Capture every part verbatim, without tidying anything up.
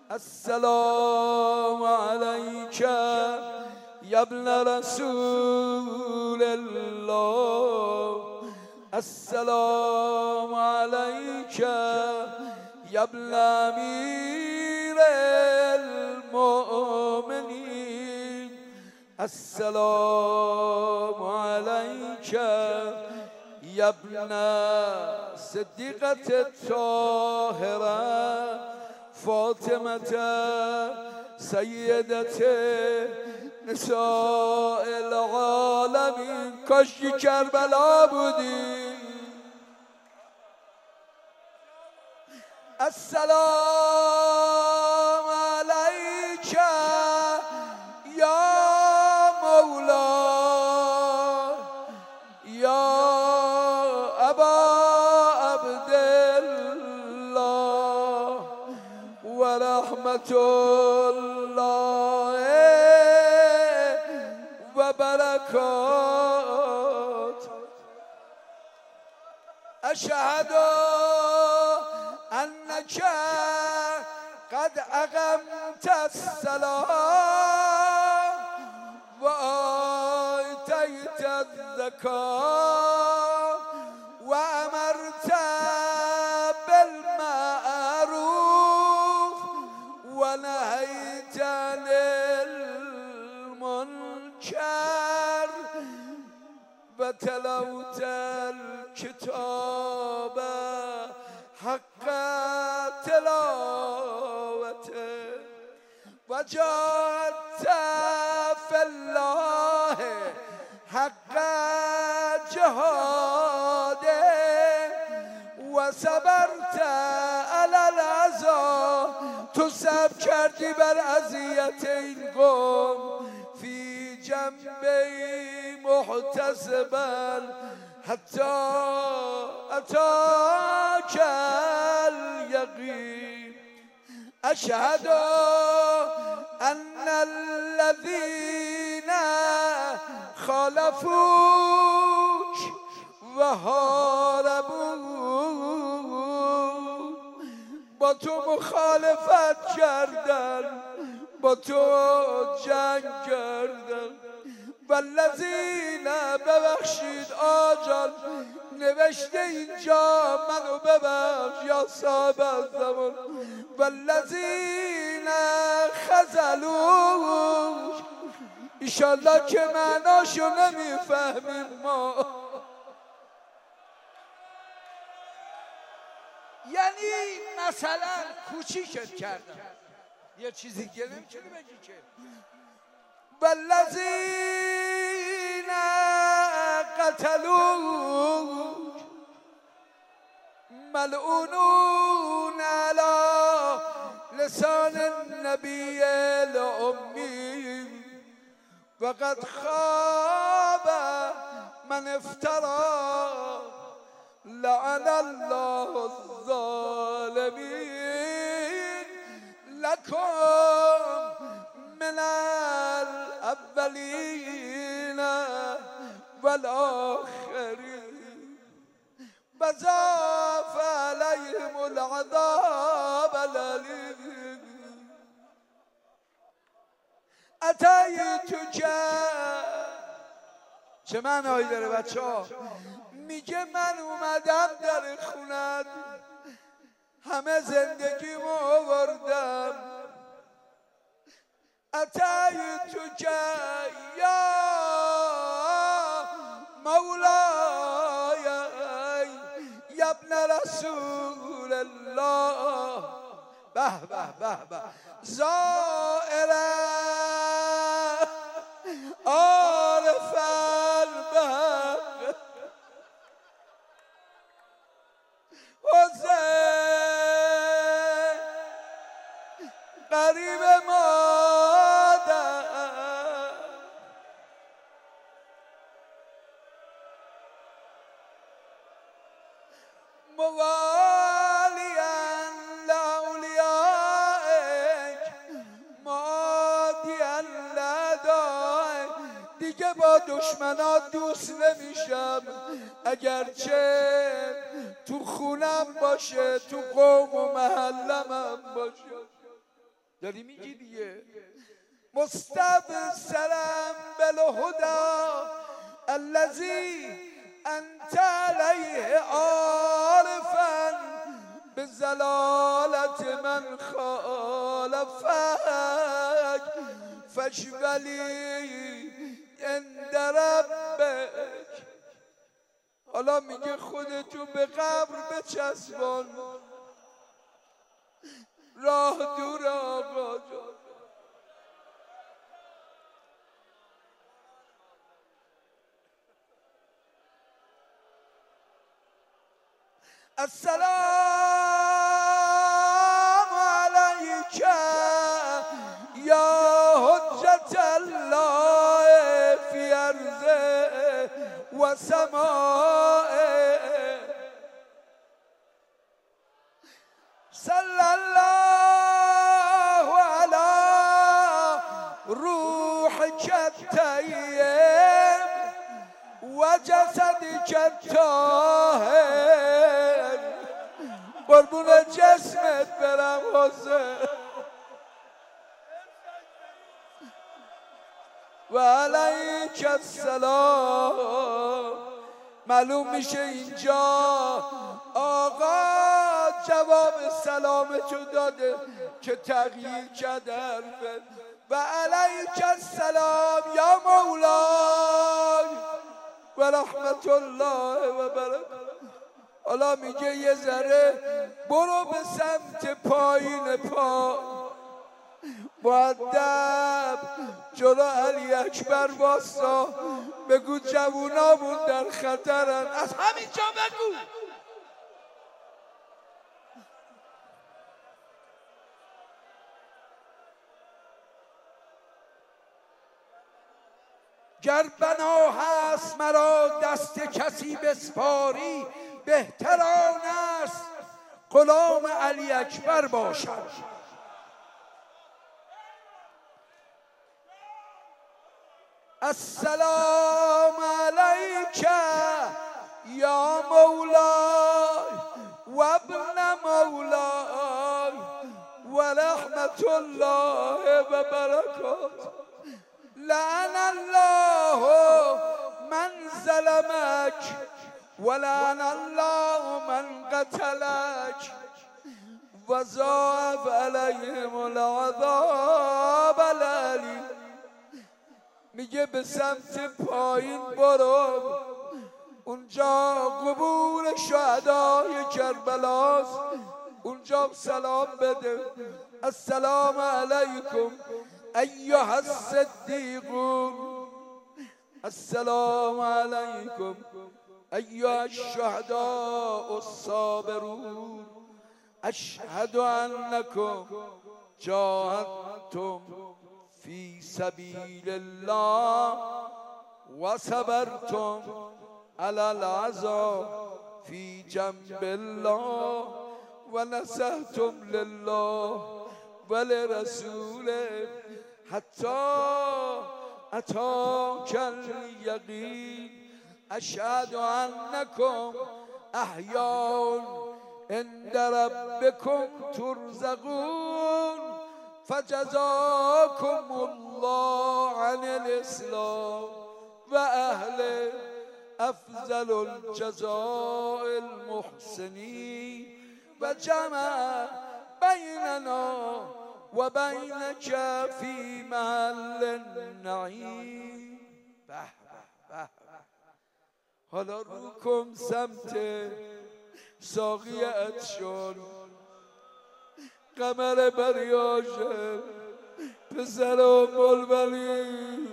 السلام عليك يا ابن رسول الله السلام عليك يا ابن أمير المؤمنين السلام عليك يا ابن صديقة الطاهرة فاطمة سيدة نساء العالمين کاشکی کربلا بودی السلام عليك يا مولا يا أبا عبد الله ورحمة الله وبركاته أشهد أنك قد أقمت الصلاة وآتيت الزكاة وأمرت بالمعروف ونهيت عن المنكر وتلوت الكتاب حق تلاوته وجاهدت في الله حق جهاده وصبرت على الأذى تو صبر کردی بر اذیت این قوم فی جنبی محتسبا حتی أتاك اليقين أشهد أن الذين خالفوك وحاربوك با تو مخالفت کردن با تو جنگ کردن والذین ببخشید آجال نوشته اینجا منو ببخش یا صاحب الزمان والذین خذلوک ایشالله که معناشو نمیفهمیم ما یعنی مثلا کوچیکت کردم یه چیزی که نمیتونی بگی که والذین قتلوک ملعونون على لسان النبی الأمی وقد خاب من افترى لعن الله الظالمين لكم من الأولين والآخرين وضاف عليهم العذاب الأليم أتيتك چه معنایی داره بچه ها؟ میگه من اومدم در خونت همه زندگیمو آوردم أتيتك يا مولاي يا ابن رسول الله به به به به زائرا عارفا به حسین قریب مادر موالیا لاولیائک مادیا لدائک دیگه با دشمنات دوست نمیشم اگرچه تو خونم باشه تو قوم و محلم هم باشه داری میگی دیگه. مستبصرا بالهدى الذي انت علیه عارفا بزلالت من خالفک فاشولی عند ربک. حالا میگه خودتو به قبر بچسبان، راه دور آقا جان. السلام علیک یا حجت الله فی ارضه و سمائه. صلی الله علی روحک الطیب و جسدک الطاهر. قربون جسمت برم حسین. و علیک السلام. معلوم میشه اینجا آقا جواب سلامتو داده که تغییر کرده حرفت. و علیک السلام یا مولای و رحمت الله و برکاته. حالا میگه یه ذره برو به سمت پایین پا، مؤدب جلو علی اکبر واسا، بگو جوونامون در خطرن. از همینجا بگو. گر بنا هست مرا دست کسی بسپاری، بهتر آن است غلام علی اکبر باشد. السلام علیک یا مولای و ابن مولای و رحمت الله و برکاته. لعن الله من ظلمک و لعن الله من قتلک و ضاعف علیهم العذاب العلیم. میگه به سمت پایین برو، اونجا قبور شهدای کربلاست، اونجا سلام بده. السلام علیکم ایها الصدیقون، السلام علیکم ایها الشهداء الصابرون، اشهد انکم جاهدتم فی سبیل الله و صبرتم علی العذاب فی جنب الله و نصحتم لله و لرسوله حتی اتاک الیقین. اشهد انکم احیاء عند ربکم ترزقون فجزاكم الله عن الاسلام و اهل افضل الجزاء المحسنین و جمع بیننا و بینک فی محل النعیم. به به به. حالا رو کن سمت ساقی عطشان، قمر بریاشه، پسر ام الولی.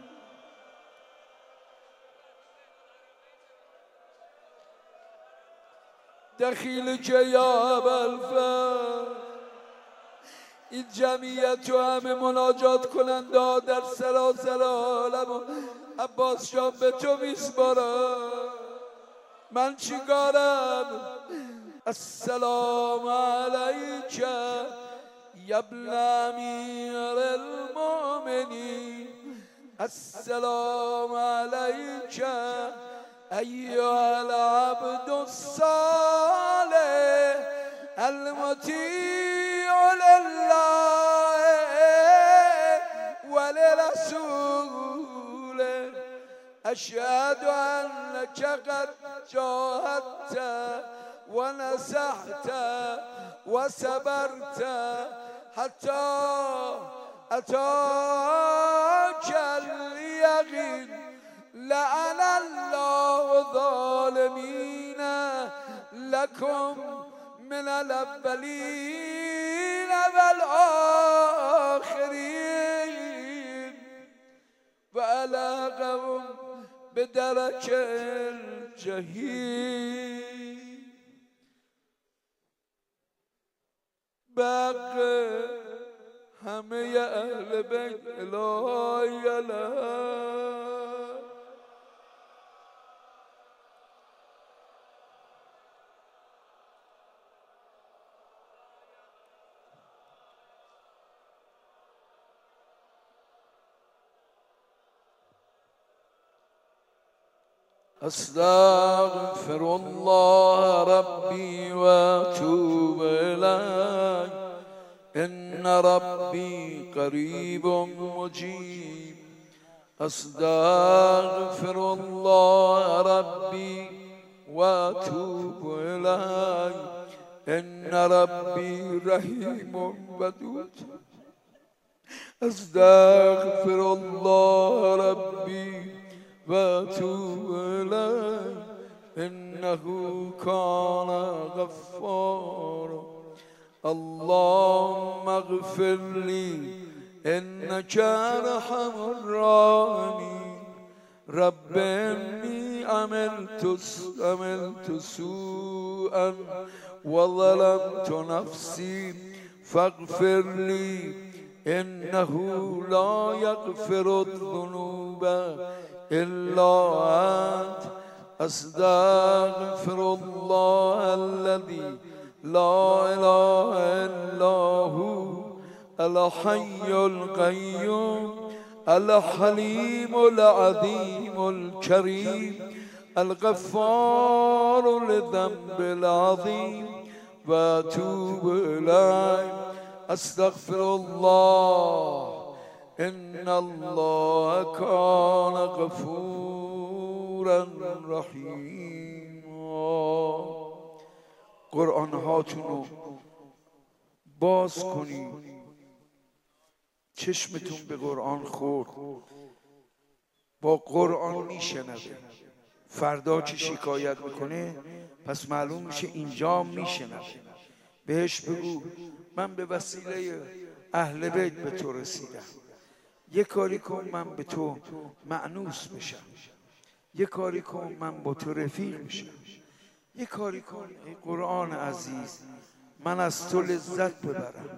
دخیل که یا ابوالفضل. این جمعیت رو همه مناجات کننده در سراسر عالم عباس جان به تو میسپارم. من چیکارم؟ السلام علیک یا ابن امیر المؤمنین، السلام علیک ایها العبد الصالح المطیع لله أشهد أنك قد جاهدت ونسحت وصبرت حتى أتاك اليقين لعن الله الظالمين لكم من الأولين والآخرين وألقهم بدرك الجحيم. بقى همه اهل بیت الهی علیه. استغفر الله ربي واتوب إليه إن ربي قريب مجيب. استغفر الله ربي واتوب إليه إن ربي رحيم ودود. استغفر الله ربي واتوب إليه إنه كان غفارا. اللهم اغفر لي إنك أرحم الراحمين. رب إني عملت عملت سوءا وظلمت نفسي فاغفر لي إنه لا يغفر الذنوب إلا أنت. أستغفر الله الذي لا إله إلا هو الحي القيوم الحليم العظيم الكريم الغفار للذنب العظيم وأتوب إليه. أستغفر الله إن الله كان غفورا رحيما. قرآن هاتونو باز کنید، چشمتون به قرآن خورد، با قرآن میشنوه. فردا که شکایت میکنه پس معلوم میشه اینجا میشنوه. بهش بگو من به وسیله اهل بیت به تو رسیدم، یه کاری کن من به تو مأنوس بشم، یه کاری کن من با تو رفیق بشم، یه کاری کن ای قرآن عزیز من از تو لذت ببرم.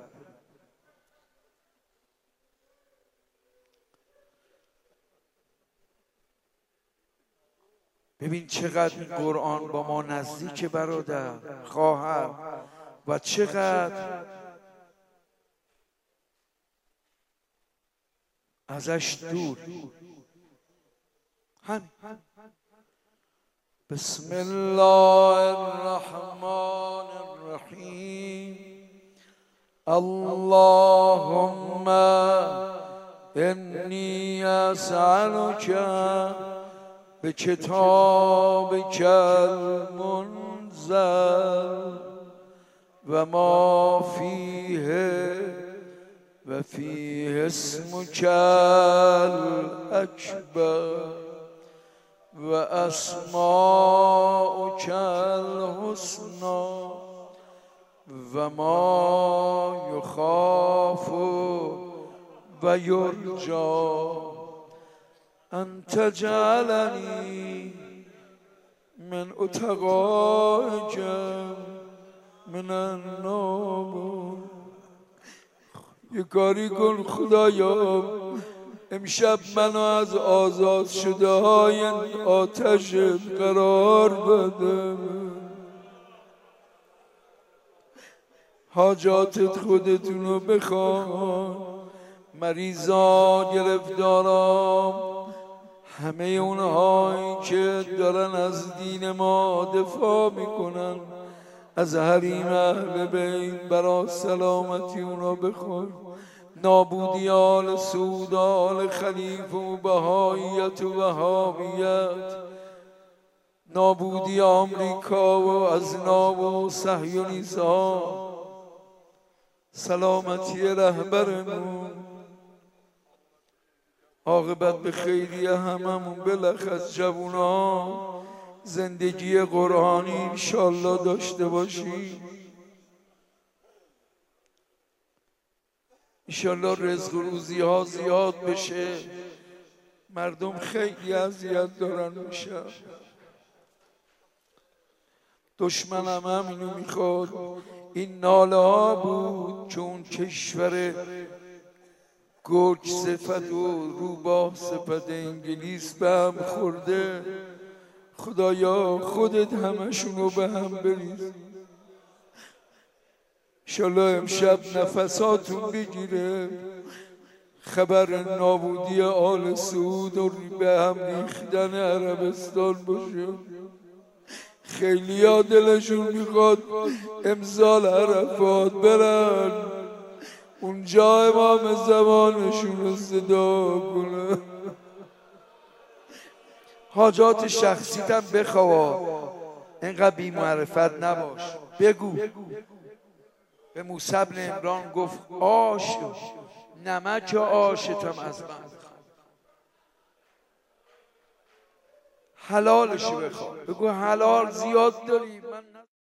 ببین چقدر این قرآن با ما نزدیک برادر خواهر و چقدر ازش دور. هم بسم الله الرحمن الرحیم. اللهم انی اسألک بکتابک المنزل و ما فیه و فیه اسمک الاکبر و اسماؤک الحسنی و ما یخاف و یرجا ان تجعلنی من اتقائک من النار. یه کاری کن خدایا امشب منو از آزاد شده های آتش قرار بده. حاجاتت خودتونو بخوان، مریضا گرفتارام، همه اونهایی که دارن از دین ما دفاع میکنن، از حریم اهل بیت برا سلامتی اونا بخوان. نابودی آل سعود، آل خلیفه و بهاییت و وهابیت، نابودی آمریکا و ازنا و صهیونیست‌ها، سلامتی رهبرمون، عاقبت به خیریه هممون، بلخص جوونا زندگی قرآنی انشالله داشته باشیم. انشالله رزق و روزی ها زیاد بشه. مردم خیلی اذیت دارن میشن. دشمنم هم اینو میخواد. این ناله ها بود که اون کشور گرگ صفت و روباه صفت انگلیس به هم خورده. خدایا خودت همشونو به هم بریز. انشالله امشب نفساتون بگیره، خبر نابودی آل سعود و به هم ریختن عربستان باشه. خیلی ها دلشون میخواد امسال عرفات برن، اونجا امام زمانشون رو صدا کنه. حاجات شخصیتم بخوا، اینقدر بی معرفت نباش. بگو. به موسی بن عمران گفت آش نمک آشتم از من حلالشو بخوا. بگو حلال زیاد داریم.